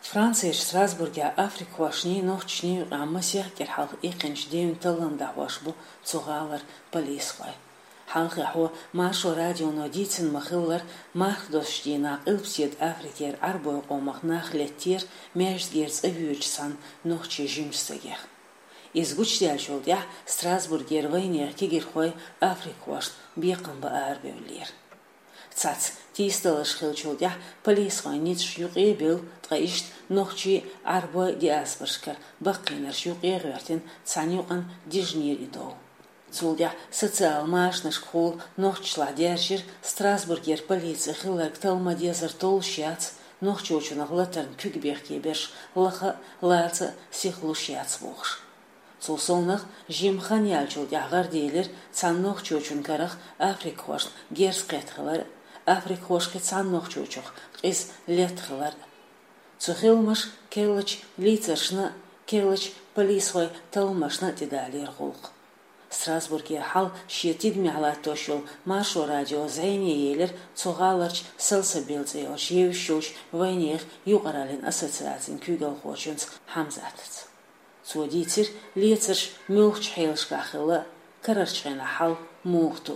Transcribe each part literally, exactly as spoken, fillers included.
Франция Страсбургя Африка вашни ночни амасия керхал икенш дем таланда вашбу цугалар полисхай. Халхи хо машо радио нодицин махиллар махдоштина илпсид Африкер арбой qomaq нахлеттир межгерц авючсан ночи жимсагех. Изгучдял шолдя Страсбургер вайнер кигерхой Африка ваш биқан ба арбевлер. Цац тисталаш хилчулдя полисхай ниц шюqebel тгаишт ночи арбой диаспорскар бақинер шюqegертин цанюqan дижнир идол. Цулдя социал машна школ ноччла держир Страсбургер полиция хиллар талмадезар толшяц ноччу учунах латерн күгбехкебеш лаха лаца сихлушяц бохш. Цулсонах жимхан ялчулдя гардейлер цан ноччу учун карах Африка хош герскетхлар Африка хошке цан ноччу учух из летхлар. Цухилмаш келач лицершна келач полисхой талмашна тидалер гулк. Страсбургер хал шиетид мялатошул машо радио зайне елер цугаларч сылсабилзе ош евшуш вайнех юqaralin ассоциацин күгел хочунц хамзатц. Цудитер лицерш мюхч хейлшкахыла карарчгена хал мухту.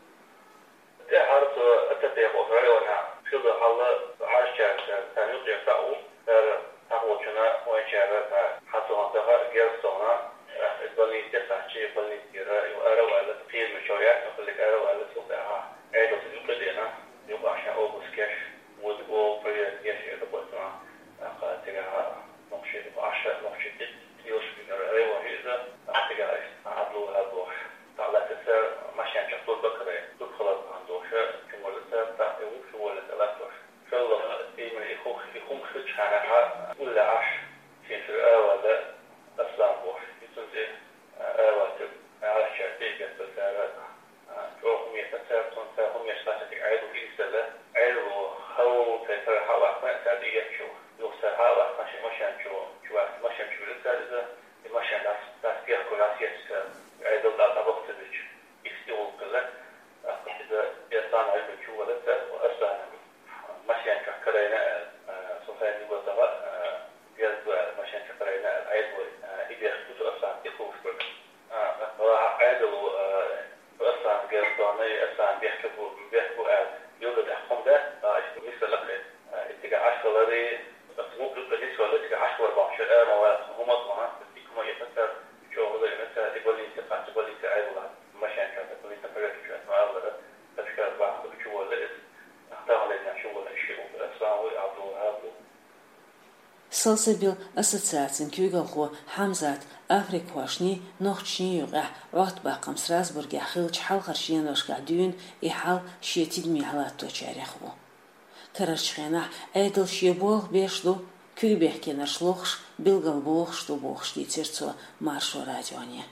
Салсабил ассоциацин күгелхо хамзат Африка вашни ночни юга вақт бақам Страсбурге хилч халқаршин ошка дюн и хал шиетид мялато чарехво. Карачхена эдл шебол бешду күгбехкенер шлохш билгал бох что бох штицерцо маршо радионе.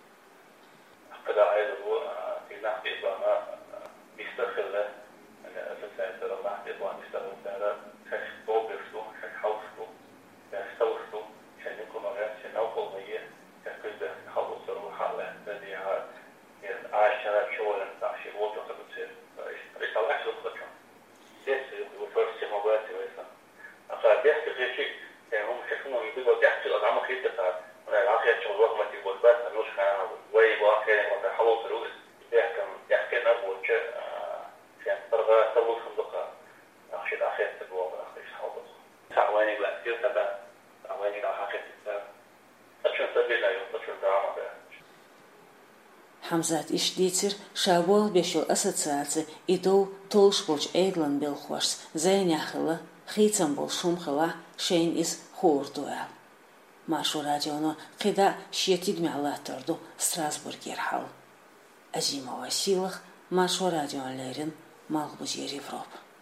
Хамзат иштицер шабол бешил ассоциация идол толшбоч эйдлан белхварс зайняхыла хитсам бол шумхыла шейн из хордуэл. Машу радионо қида шиетид мялаторду Страсбургер хал. Азима Василах Машу радионлерин Малбузер Европа.